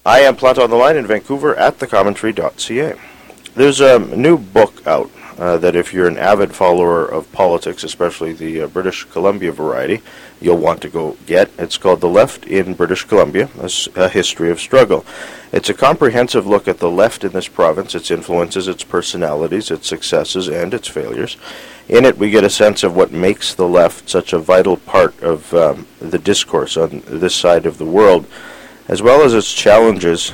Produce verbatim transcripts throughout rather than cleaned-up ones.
I am Plant on the Line in Vancouver at the commentary dot c a. There's a new book out uh, that if you're an avid follower of politics, especially the uh, British Columbia variety, you'll want to go get. It's called The Left in British Columbia, a, a History of Struggle. It's a comprehensive look at the left in this province, its influences, its personalities, its successes, and its failures. In it, we get a sense of what makes the left such a vital part of um, the discourse on this side of the world, as well as its challenges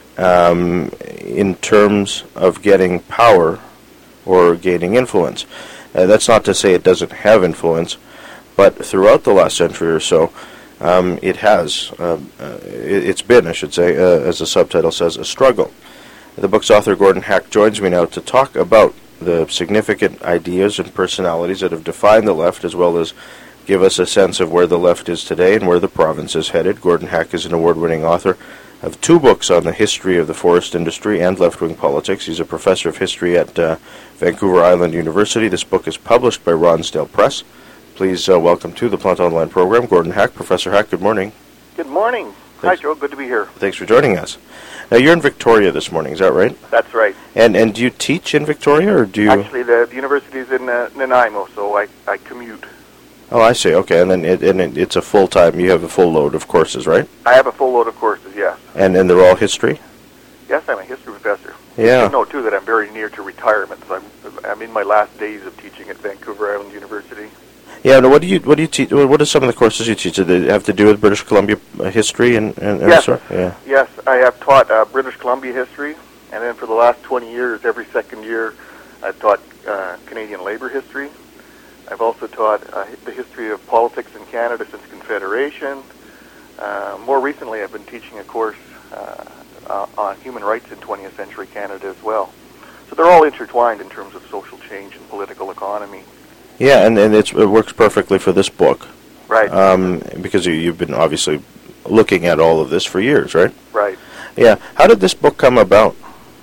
um, in terms of getting power or gaining influence. Uh, that's not to say it doesn't have influence, but throughout the last century or so, um, it has, uh, uh, it, it's been, I should say, uh, as the subtitle says, a struggle. The book's author, Gordon Hack, joins me now to talk about the significant ideas and personalities that have defined the left, as well as give us a sense of where the left is today and where the province is headed. Gordon Hack is an award-winning author of two books on the history of the forest industry and left-wing politics. He's a professor of history at uh, Vancouver Island University. This book is published by Ronsdale Press. Please uh, welcome to the Plant Online program, Gordon Hack. Professor Hack, good morning. Good morning. Thanks. Hi, Joe. Good to be here. Thanks for joining us. Now, you're in Victoria this morning, is that right? That's right. And and do you teach in Victoria, or do you... Actually, the, the university is in uh, Nanaimo, so I, I commute. Oh, I see. Okay, and then it, and it, it's a full-time, you have a full load of courses, right? I have a full load of courses, yes. And and they're all history? Yes, I'm a history professor. Yeah. You know, too, that I'm very near to retirement, so I'm, I'm in my last days of teaching at Vancouver Island University. Yeah, now what do you what do you teach? What are some of the courses you teach? Do they have to do with British Columbia uh, history and, and, and yes. sort? Yeah. Yes, I have taught uh, British Columbia history, and then for the last twenty years, every second year, I've taught uh, Canadian labor history. I've also taught uh, the history of politics in Canada since Confederation. Uh, more recently, I've been teaching a course uh, uh, on human rights in twentieth century Canada as well. So they're all intertwined in terms of social change and political economy. Yeah, and, and it's, it works perfectly for this book. Right. Um, because you, you've been obviously looking at all of this for years, right? Right. Yeah. How did this book come about?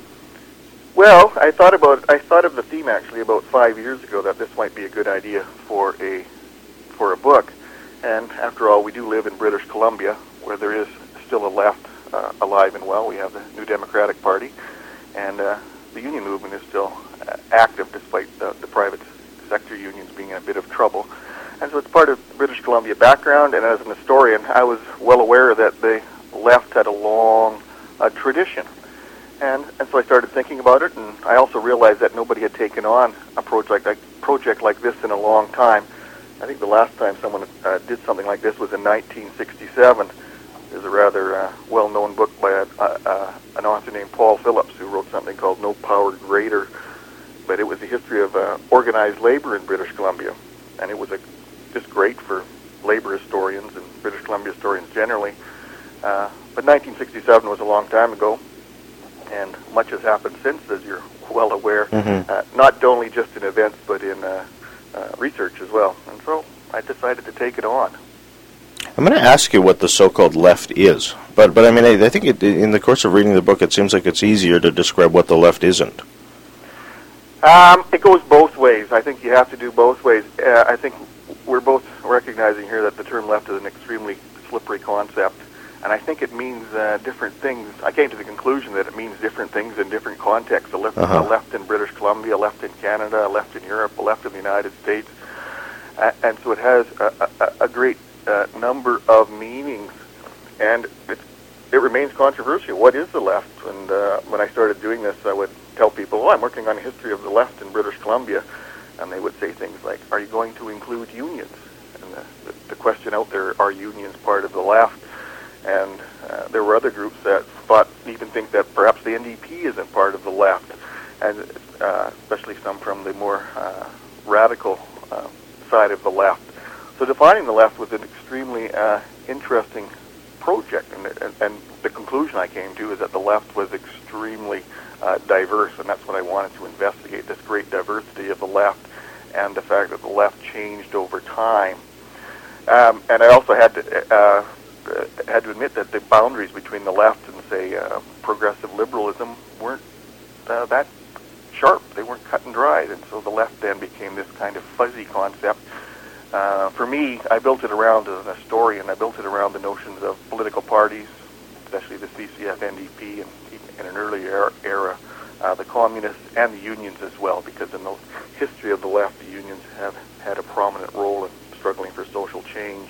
Well, I thought about I thought of the theme actually about five years ago that this might be a good idea for a for a book. And after all, we do live in British Columbia, where there is still a left uh, alive and well. We have the New Democratic Party, and uh, the union movement is still uh, active despite the, the private sector unions being in a bit of trouble. And so it's part of British Columbia background, and as an historian, I was well aware that the left had a long uh, tradition. And, and so I started thinking about it, and I also realized that nobody had taken on a project like, project like this in a long time. I think the last time someone uh, did something like this was in nineteen sixty-seven. There's a rather uh, well-known book by a, uh, uh, an author named Paul Phillips, who wrote something called No Power Greater. But it was the history of uh, organized labor in British Columbia, and it was a, just great for labor historians and British Columbia historians generally. Uh, but nineteen sixty-seven was a long time ago, and much has happened since, as you're well aware, Mm-hmm. uh, not only just in events, but in uh, uh, research as well. And so I decided to take it on. I'm going to ask you what the so-called left is, but but I mean I, I think it, in the course of reading the book, it seems like it's easier to describe what the left isn't. Um, it goes both ways. I think you have to do both ways. Uh, I think we're both recognizing here that the term left is an extremely slippery concept, and I think it means uh, different things. I came to the conclusion that it means different things in different contexts. A left, Uh-huh. a left in British Columbia, a left in Canada, a left in Europe, a left in the United States, uh, and so it has a, a, a great uh, number of meanings, and it, it remains controversial. What is the left? And uh, when I started doing this, I would tell people, oh, I'm working on a history of the left in British Columbia, and they would say things like, are you going to include unions? And the, the, the question out there, are unions part of the left? And uh, there were other groups that thought, even think that perhaps the N D P isn't part of the left, and uh, especially some from the more uh, radical uh, side of the left. So defining the left was an extremely uh, interesting project, and, and, and the conclusion I came to is that the left was extremely Uh, diverse, and that's what I wanted to investigate, this great diversity of the left and the fact that the left changed over time. Um, and I also had to uh, had to admit that the boundaries between the left and, say, uh, progressive liberalism weren't uh, that sharp. They weren't cut and dried, and so the left then became this kind of fuzzy concept. Uh, for me, I built it around, as an historian, I built it around the notions of political parties, especially the C C F N D P, and in an early era, era uh, the communists and the unions as well, because in the history of the left, the unions have had a prominent role in struggling for social change.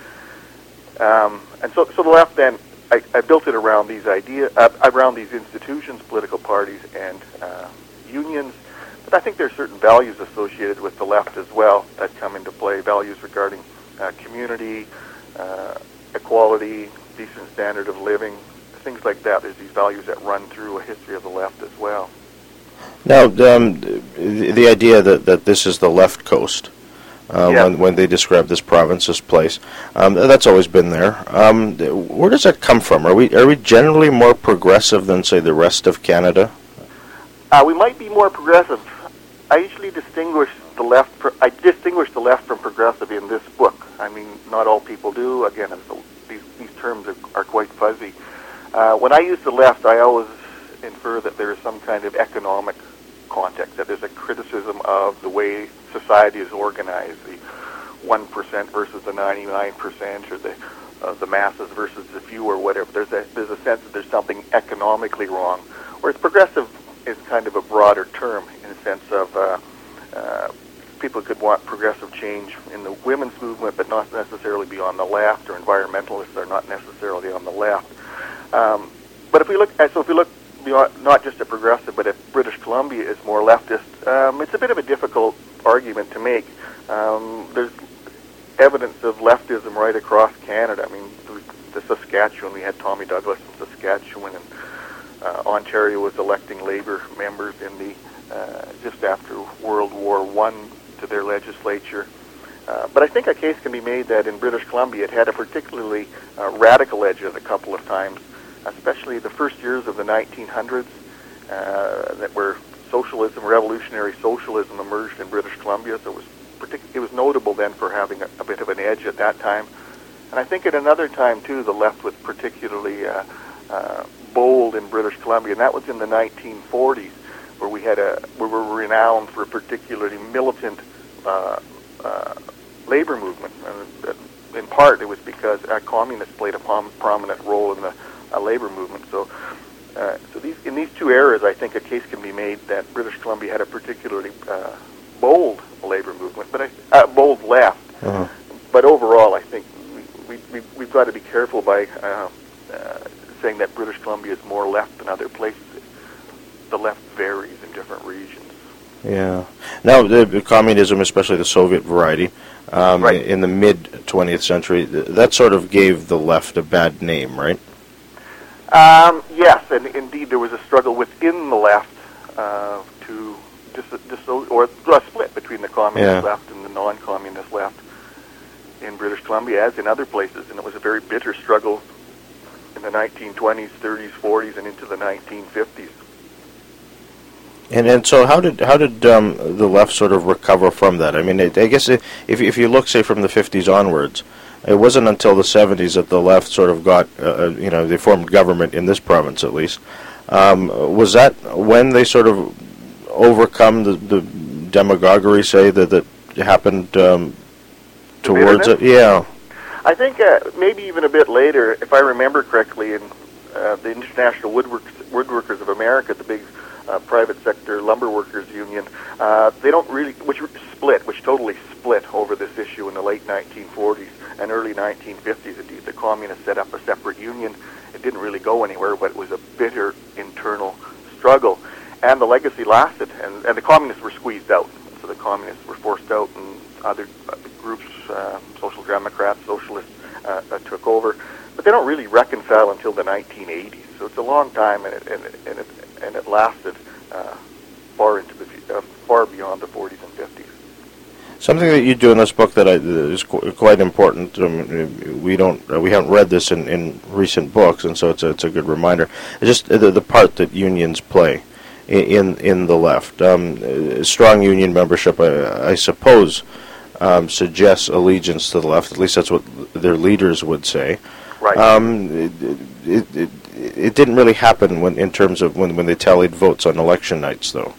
Um, and so, so the left then, I, I built it around these ideas, uh, around these institutions, political parties, and uh, unions. But I think there are certain values associated with the left as well that come into play, values regarding uh, community, uh, equality, decent standard of living, things like that. There's these values that run through a history of the left as well. Now, um, the, the idea that, that this is the left coast, uh, yeah. when, when they describe this province, this place, um, that's always been there. Um, where does that come from? Are we are we generally more progressive than, say, the rest of Canada? Uh, we might be more progressive. I usually distinguish the left. I distinguish the left from progressive in this book. I mean, not all people do. Again, these these terms are, are quite fuzzy. Uh, when I use the left, I always infer that there is some kind of economic context, that there's a criticism of the way society is organized, the one percent versus the ninety-nine percent, or the uh, the masses versus the few, or whatever. There's a there's a sense that there's something economically wrong. Whereas progressive is kind of a broader term in the sense of uh, uh, people could want progressive change in the women's movement, but not necessarily be on the left, or environmentalists are not necessarily on the left. Um, but if we look at, so if we look beyond, not just at progressive, but if British Columbia is more leftist, um, it's a bit of a difficult argument to make. Um, there's evidence of leftism right across Canada. I mean, the, the Saskatchewan, we had Tommy Douglas in Saskatchewan, and uh, Ontario was electing Labour members in the uh, just after World War One to their legislature. Uh, but I think a case can be made that in British Columbia it had a particularly uh, radical edge at a couple of times, especially the first years of the nineteen hundreds, uh, that where socialism, revolutionary socialism, emerged in British Columbia. So it was partic- it was notable then for having a, a bit of an edge at that time. And I think at another time too, the left was particularly uh, uh, bold in British Columbia, and that was in the nineteen forties, where we had a we were renowned for a particularly militant uh, uh, labor movement. And uh, in part, it was because uh, communists played a prom- prominent role in the uh, labor movement. So, uh, so these in these two eras, I think a case can be made that British Columbia had a particularly uh, bold labor movement, but I, uh, bold left. Uh-huh. But overall, I think we, we, we, we've got to be careful by uh, uh, saying that British Columbia is more left than other places. The left varies in different regions. Yeah. Now, the, the communism, especially the Soviet variety, um, right. in the mid-twentieth century, that sort of gave the left a bad name, right? Um, yes, and indeed there was a struggle within the left uh, to dis- dis- or a split between the communist yeah. left and the non-communist left in British Columbia, as in other places, and it was a very bitter struggle in the nineteen twenties, thirties, forties, and into the nineteen fifties. And and so how did how did um, the left sort of recover from that? I mean, it, I guess it, if if you look, say, from the fifties onwards, it wasn't until the seventies that the left sort of got, uh, you know, they formed government in this province at least. Um, was that when they sort of overcome the, the demagoguery, say, that that happened um, towards it? Yeah. I think uh, maybe even a bit later, if I remember correctly, in uh, the International Woodworkers, Woodworkers of America, the big Uh, private sector lumber workers union, uh, they don't really, which split, which totally split over this issue in the late nineteen forties and early nineteen fifties. Indeed, the communists set up a separate union. It didn't really go anywhere, but it was a bitter internal struggle, and the legacy lasted, and, and the communists were squeezed out. So the communists were forced out, and other uh, groups, uh, social democrats, socialists, uh, uh, took over. But they don't really reconcile until the nineteen eighties. So it's a long time, and it, and it, and it and it lasted uh, far into the uh, far beyond the forties and fifties. Something that you do in this book that I, is qu- quite important. Um, we don't uh, we haven't read this in, in recent books, and so it's a, it's a good reminder. It's just the, the part that unions play in in, in the left. Um, strong union membership, I, I suppose, um, suggests allegiance to the left. At least that's what their leaders would say. Right. Um, it, it, it, it didn't really happen when, in terms of when, when they tallied votes on election nights, though.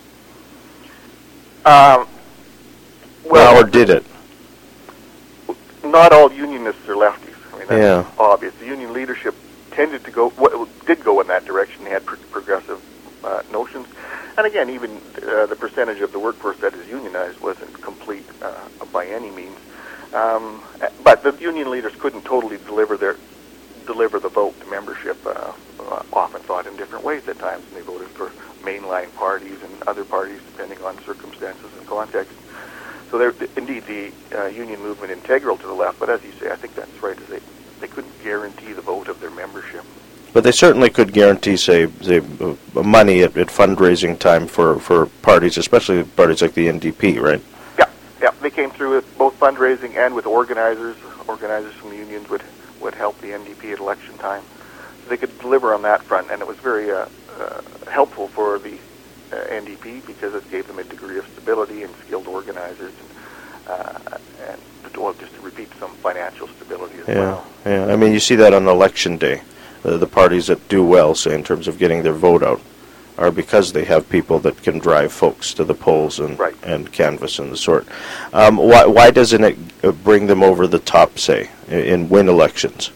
Um, well, well, or did it? Not all unionists are lefties. I mean, that's yeah. obvious. The union leadership tended to go, well, did go in that direction. They had pro- progressive uh, notions. And again, even uh, the percentage of the workforce that is unionized wasn't complete uh, by any means. Um, but the union leaders couldn't totally deliver their deliver the vote to membership. Uh, uh, often thought in different ways at times, and they voted for mainline parties and other parties depending on circumstances and context. So they're indeed the uh, union movement integral to the left. But as you say, I think that's right. Is they they couldn't guarantee the vote of their membership. But they certainly could guarantee, say, say uh, money at, at fundraising time for, for parties, especially parties like the N D P, right? Yeah, yeah. They came through with both fundraising and with organizers. Organizers from the unions would, would help the N D P at election time. So they could deliver on that front, and it was very uh, uh, helpful for the uh, N D P because it gave them a degree of stability and skilled organizers, and, uh, and well, just to repeat, some financial stability as yeah, well. Yeah, I mean, you see that on election day. Uh, the parties that do well, say, in terms of getting their vote out, are because they have people that can drive folks to the polls and right. and canvass and the sort. Um, why why doesn't it uh, bring them over the top, say, in, in win elections?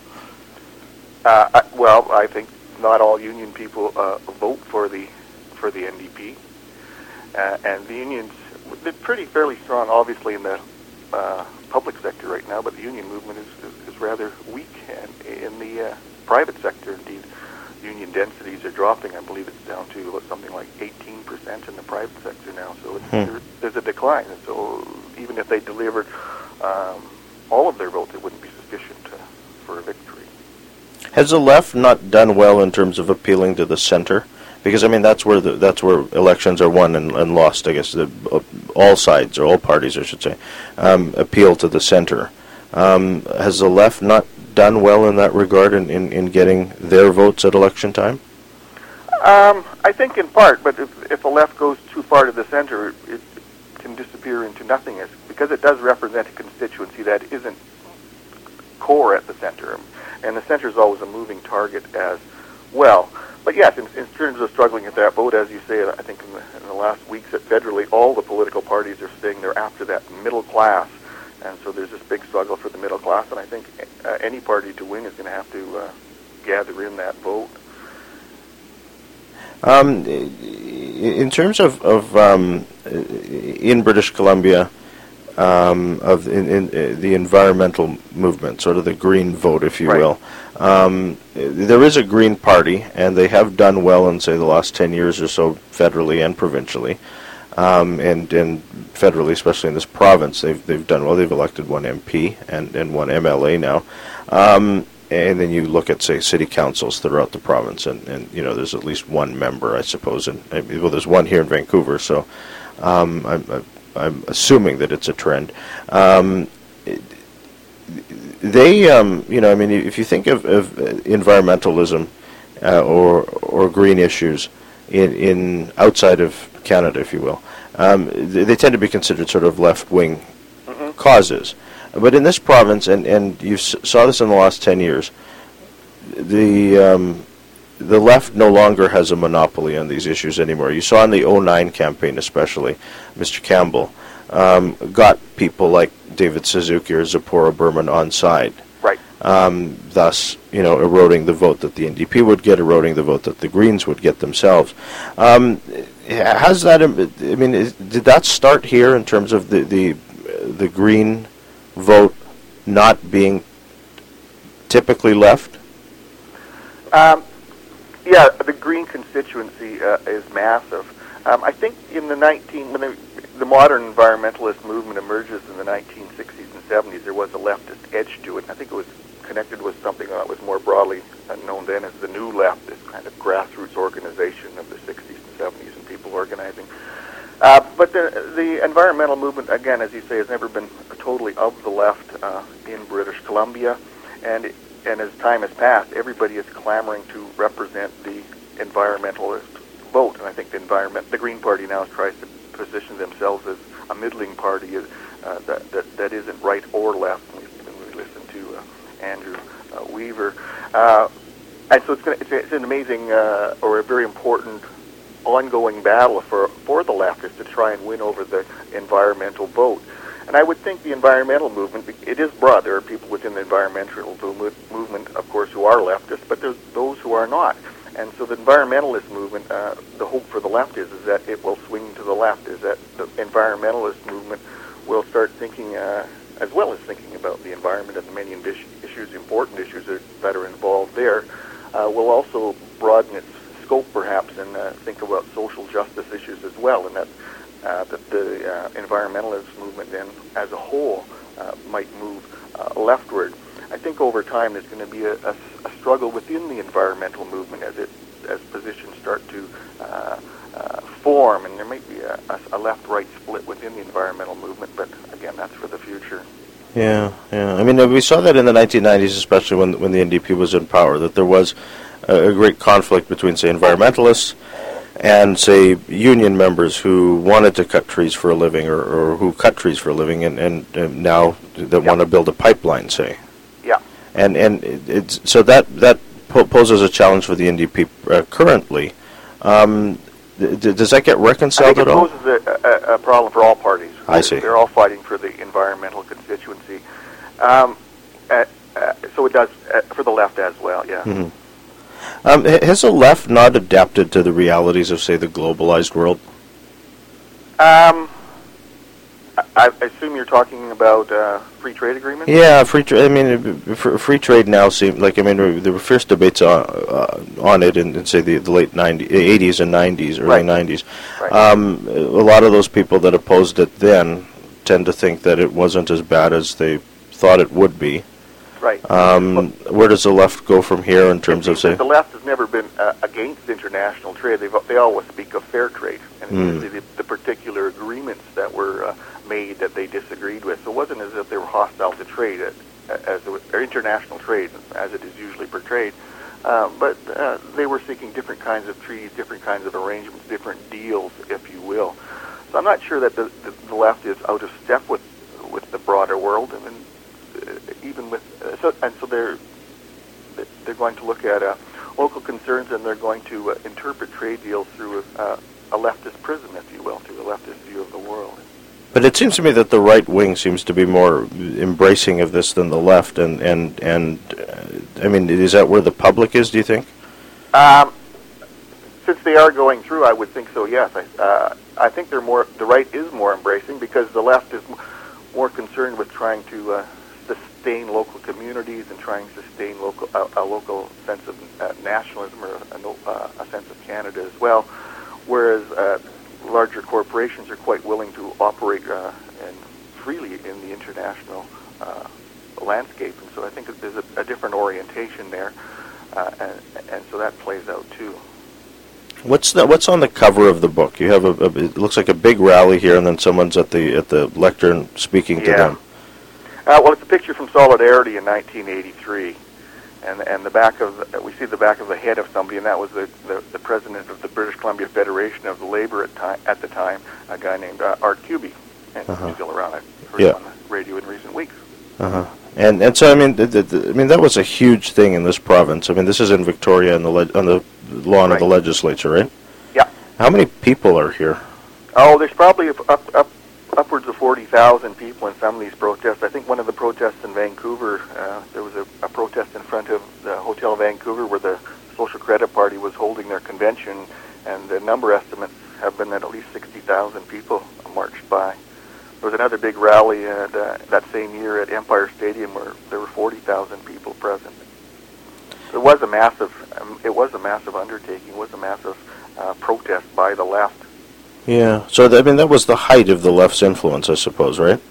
Uh, I, well, I think not all union people uh, vote for the for the N D P, uh, and the unions they're pretty fairly strong, obviously in the uh, public sector right now, but the union movement is is, is rather weak in, in the uh, private sector. Indeed, union densities are dropping. I believe it's down to something like eighteen percent in the private sector now. So it's, hmm. there, there's a decline. And so even if they delivered um, all of their votes, it wouldn't be sufficient to, for a victory. Has the left not done well in terms of appealing to the center? Because I mean that's where the, that's where elections are won and, and lost. I guess the, uh, all sides or all parties, I should say, um, appeal to the center. Um, has the left not done well in that regard in, in, in getting their votes at election time? Um, I think in part, but if, if the left goes too far to the center, it can disappear into nothingness because it does represent a constituency that isn't core at the center. And the center is always a moving target as well. But yes, in, in terms of struggling at that vote, as you say, I think in the, in the last weeks at federally, all the political parties are saying they're after that middle class. And so there's this big struggle for the middle class, and I think uh, any party to win is going to have to uh, gather in that vote. Um, in terms of, of um, in British Columbia, um, of in, in, uh, the environmental movement, sort of the green vote, if you right. will, um, there is a Green Party, and they have done well in, say, the last ten years or so, federally and provincially. Um, and, and federally, especially in this province, they've they've done well. They've elected one M P and, and one M L A now. Um, and then you look at, say, city councils throughout the province, and, and you know there's at least one member, I suppose. And well, there's one here in Vancouver, so um, I'm I'm assuming that it's a trend. Um, they, um, you know, I mean, if you think of, of environmentalism uh, or or green issues in in outside of Canada, if you will, um, they, they tend to be considered sort of left-wing mm-hmm. causes. But in this province, and, and you s- saw this in the last ten years, the um, the left no longer has a monopoly on these issues anymore. You saw in the oh nine campaign especially, Mister Campbell um, got people like David Suzuki or Zipporah Berman on side. Right. Um, thus, you know, eroding the vote that the N D P would get, eroding the vote that the Greens would get themselves. Um, has that? I mean, is, did that start here in terms of the the, the Green vote not being typically left? Um, yeah, the Green constituency uh, is massive. Um, I think in the nineteen when the, the modern environmentalist movement emerges in the nineteen sixties and seventies, there was a leftist edge to it. I think it was connected with something that was more broadly known then as the New Left, this kind of grassroots organization of the sixties and seventies and people organizing. Uh, but the, the environmental movement, again, as you say, has never been totally of the left uh, in British Columbia. And and as time has passed, everybody is clamoring to represent the environmentalist vote. And I think the environment, the Green Party now tries to position themselves as a middling party uh, that, that that isn't right or left. When we listen to uh, Andrew uh, Weaver, uh, and so it's, gonna, it's, it's an amazing uh, or a very important ongoing battle for for the leftists to try and win over the environmental vote. And I would think the environmental movement, it is broad. There are people within the environmental movement, of course, who are leftists, but there's those who are not. And so the environmentalist movement, uh, the hope for the left is, is that it will swing to the left, is that the environmentalist movement will start thinking, uh, as well as thinking about the environment and the many issues, important issues that are involved there, uh, will also broaden its scope perhaps and uh, think about social justice issues as well, and that, uh, that the uh, environmentalist movement then as a whole uh, might move uh, leftward. I think over time there's going to be a, a, a struggle within the environmental movement as it as positions start to uh, uh, form, and there might be a, a left-right split within the environmental movement, but again, that's for the future. Yeah, yeah. I mean, we saw that in the nineteen nineties, especially when when the N D P was in power, that there was a, a great conflict between, say, environmentalists and, say, union members who wanted to cut trees for a living, or, or who cut trees for a living, and, and, and now that yep. want to build a pipeline, say. Yeah. And and it's so that that po- poses a challenge for the N D P uh, currently. Um, th- does that get reconciled at all? I think it poses a, a, a problem for all parties. I see. They're all fighting for the environmental constituency. Um, uh, uh, so it does uh, for the left as well, yeah. Mm-hmm. Um, has the left not adapted to the realities of, say, the globalized world? Um, I, I assume you're talking about uh, free trade agreements? Yeah, free trade. I mean, free trade now seems like, I mean, there were fierce debates on, uh, on it in, in, say, the, the late nineties, eighties and nineties, early right. nineties. Right. Um, a lot of those people that opposed it then tend to think that it wasn't as bad as they thought it would be. Right. Um, well, where does the left go from here in terms of, say... The left has never been uh, against international trade. They've, they always speak of fair trade, and mm. usually the, the particular agreements that were uh, made that they disagreed with. So it wasn't as if they were hostile to trade, uh, as it was, or international trade, as it is usually portrayed. Uh, but uh, they were seeking different kinds of treaties, different kinds of arrangements, different deals, if you will. So I'm not sure that the, the, the left is out of step with with the broader world. I mean, uh, even with uh, so and so they're they're going to look at uh, local concerns, and they're going to uh, interpret trade deals through uh, a leftist prism, if you will, through a leftist view of the world. But it seems to me that the right wing seems to be more embracing of this than the left, and and and uh, I mean, is that where the public is? Do you think? Um, since they are going through, I would think so. Yes, I, uh, I think they're more. The right is more embracing because the left is more concerned with trying to uh, sustain local communities and trying to sustain local uh, a local sense of uh, nationalism, or a, uh, a sense of Canada as well, whereas uh, larger corporations are quite willing to operate uh, and freely in the international uh, landscape, and so I think there's a, a different orientation there, uh, and, and so that plays out too. What's the, what's on the cover of the book? You have a, a it looks like a big rally here, and then someone's at the at the lectern speaking yeah. to them. Uh, well, it's a picture from Solidarity in nineteen eighty-three, and and the back of the, we see the back of the head of somebody, and that was the, the, the president of the British Columbia Federation of the Labour at time at the time, a guy named uh, Art Kuby, and uh-huh. he's still around. I've heard yeah. him on the radio in recent weeks. Uh huh. And and so I mean, the, the, the, I mean that was a huge thing in this province. I mean, this is in Victoria on the le- on the lawn right. of the legislature, right? Yeah. How many people are here? Oh, there's probably up up upwards of forty thousand people in some of these protests. I think one of the protests in Vancouver, uh, there was a, a protest in front of the Hotel Vancouver where the Social Credit Party was holding their convention, and the number estimates have been that at least sixty thousand people marched by. There was another big rally at, uh, that same year at Empire Stadium where there were forty thousand people present. It was a massive, um, it was a massive undertaking. It was a massive uh, protest by the left. Yeah. So th- I mean, that was the height of the left's influence, I suppose, right?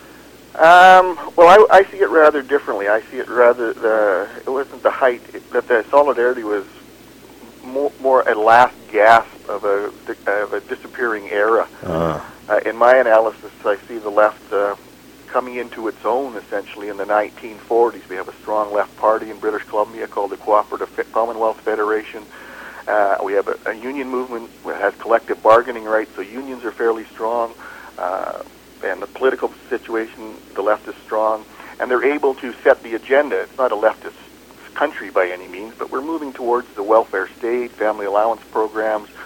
Um, well, I, I see it rather differently. I see it rather the it wasn't the height it, that the Solidarity was more, more a last gasp of a of a disappearing era. Uh. Uh, in my analysis, I see the left uh, coming into its own essentially in the nineteen forties. We have a strong left party in British Columbia called the Cooperative Commonwealth Federation. Uh, we have a, a union movement that has collective bargaining rights, so unions are fairly strong. Uh, and the political situation, the left is strong. And they're able to set the agenda. It's not a leftist country by any means, but we're moving towards the welfare state, family allowance programs,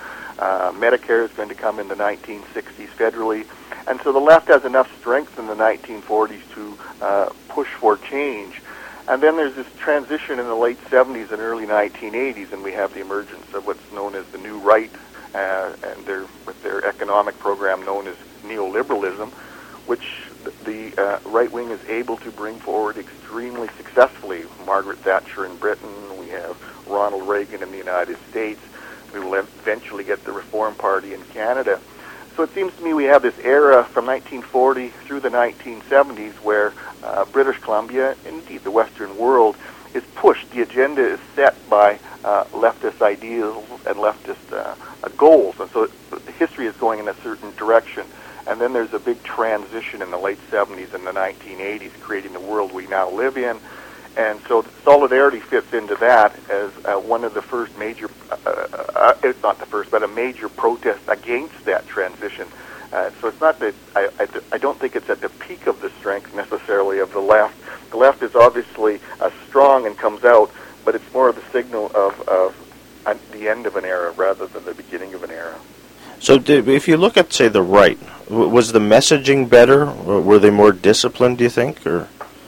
Uh, Medicare is going to come in the nineteen sixties federally. And so the left has enough strength in the nineteen forties to uh, push for change. And then there's this transition in the late seventies and early nineteen eighties, and we have the emergence of what's known as the New Right, uh, and their, with their economic program known as neoliberalism, which the uh, right wing is able to bring forward extremely successfully. Margaret Thatcher in Britain, we have Ronald Reagan in the United States, we will eventually get the Reform Party in Canada. So it seems to me we have this era from nineteen forty through the nineteen seventies where uh, British Columbia, indeed the Western world, is pushed. The agenda is set by uh, leftist ideals and leftist uh, uh, goals. And so it, history is going in a certain direction. And then there's a big transition in the late seventies and the nineteen eighties, creating the world we now live in. And so Solidarity fits into that as uh, one of the first major, uh, uh, it's not the first, but a major protest against that transition. Uh, so it's not that, I, I, I don't think it's at the peak of the strength necessarily of the left. The left is obviously uh, strong and comes out, but it's more of the signal of, of uh, the end of an era rather than the beginning of an era. So did, if you look at, say, the right, w- was the messaging better? Or were they more disciplined, do you think? Or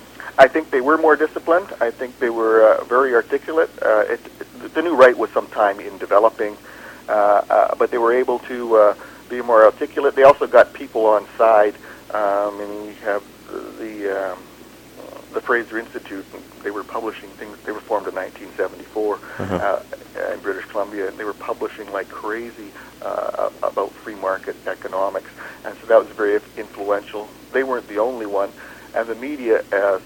I think they were more disciplined. I think they were uh, very articulate. Uh, it, it, the New Right was some time in developing, uh, uh, but they were able to uh, be more articulate. They also got people on side. Um, and we have the um, the Fraser Institute. They were publishing things. They were formed in nineteen seventy-four uh-huh. uh, in British Columbia, and they were publishing like crazy uh, about free market economics. And so that was very influential. They weren't the only one, and the media as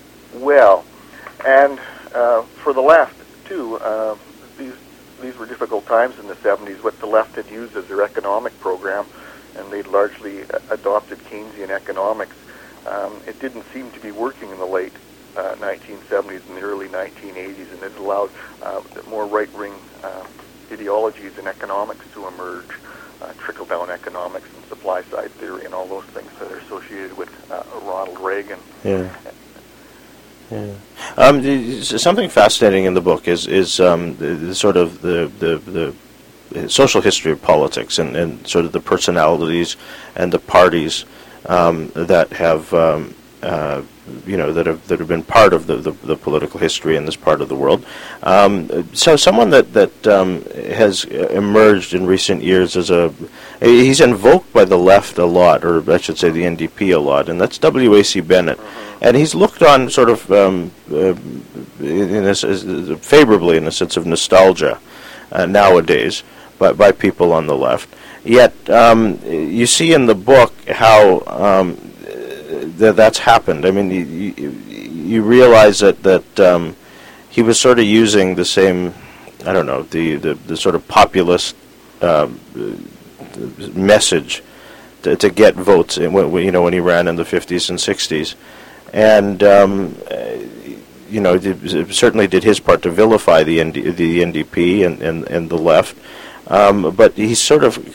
well. And uh, for the left, too, uh, these these were difficult times in the seventies. What the left had used as their economic program, and they'd largely adopted Keynesian economics. Um, it didn't seem to be working in the late uh, nineteen seventies and the early nineteen eighties, and it allowed uh, more right-wing uh, ideologies in economics to emerge, uh, trickle-down economics and supply-side theory and all those things that are associated with uh, Ronald Reagan. Yeah. Yeah. Um, something fascinating in the book is is um, the, the sort of the, the the social history of politics and, and sort of the personalities and the parties um, that have um, uh, you know that have that have been part of the, the, the political history in this part of the world. Um, so someone that that um, has emerged in recent years as a he's invoked by the left a lot, or I should say the N D P a lot, and that's W A C Bennett. And he's looked on sort of um, uh, in a, favorably in a sense of nostalgia uh, nowadays by, by people on the left. Yet um, you see in the book how um, th- that's happened. I mean, you, you, you realize that, that um, he was sort of using the same, I don't know, the, the, the sort of populist um, message to, to get votes, in, you know, when he ran in the fifties and sixties. And, um, you know, it certainly did his part to vilify the N D, the N D P and, and, and the left. Um, but he's sort of,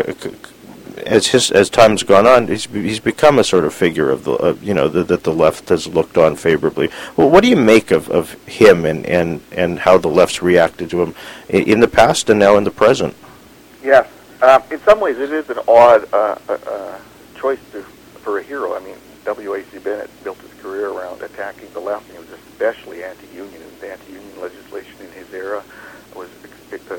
as his as time's gone on, he's he's become a sort of figure of the, uh, you know, the, that the left has looked on favorably. Well, what do you make of, of him and, and, and how the left's reacted to him in the past and now in the present? Yes. Um, in some ways, it is an odd uh, uh, choice to, for a hero. I mean, W A C Bennett built his career around attacking the left, and he was especially anti-union. And the anti-union legislation in his era was uh,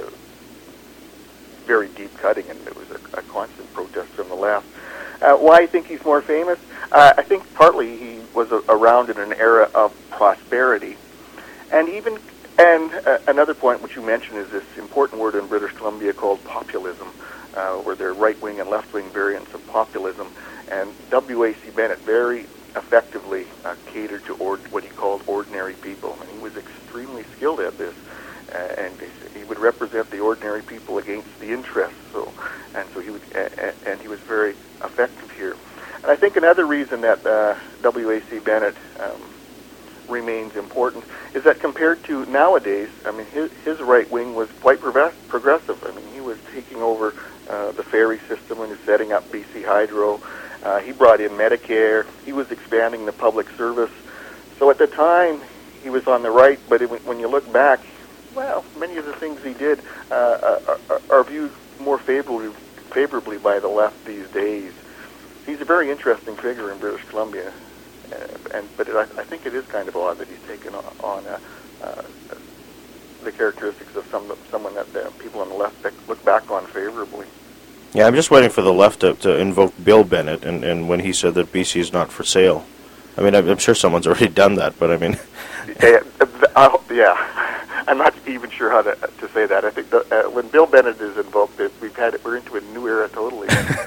very deep-cutting, and it was a, a constant protest from the left. Uh, why I think he's more famous? Uh, I think partly he was a, around in an era of prosperity, and even and uh, another point which you mentioned is this important word in British Columbia called populism, uh, where there are right-wing and left-wing variants of populism. And W A C Bennett very effectively uh, catered to ord- what he called ordinary people. And he was extremely skilled at this. Uh, and he would represent the ordinary people against the interests. So, and so he would, uh, and he was very effective here. And I think another reason that uh, W A C Bennett um, remains important is that compared to nowadays, I mean, his, his right wing was quite progressive. I mean, he was taking over uh, the ferry system and setting up B C Hydro. Uh, he brought in Medicare. He was expanding the public service. So at the time, he was on the right, but it, when you look back, well, many of the things he did uh, are, are viewed more favorably favorably by the left these days. He's a very interesting figure in British Columbia, uh, and but it, I, I think it is kind of odd that he's taken on, on uh, uh, the characteristics of some someone that uh, people on the left look back on favorably. Yeah, I'm just waiting for the left to, to invoke Bill Bennett, and, and when he said that B C is not for sale. I mean, I'm, I'm sure someone's already done that, but I mean... yeah, I, yeah, I'm not even sure how to, to say that. I think that, uh, when Bill Bennett is invoked, it, we've had it, we're into a new era totally.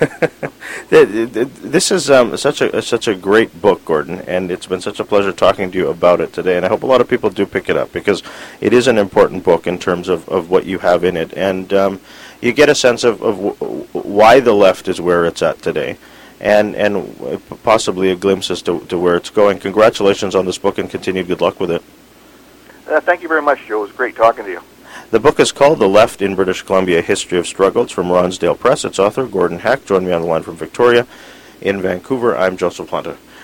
This is um, such a such a great book, Gordon, and it's been such a pleasure talking to you about it today, and I hope a lot of people do pick it up, because it is an important book in terms of, of what you have in it, and um, you get a sense of, of w- why the left is where it's at today, and and possibly a glimpse as to, to where it's going. Congratulations on this book, and continued good luck with it. Uh, thank you very much, Joe. It was great talking to you. The book is called The Left in British Columbia, A History of Struggle. It's from Ronsdale Press. Its author, Gordon Heck, joined me on the line from Victoria. In Vancouver, I'm Joseph Planta.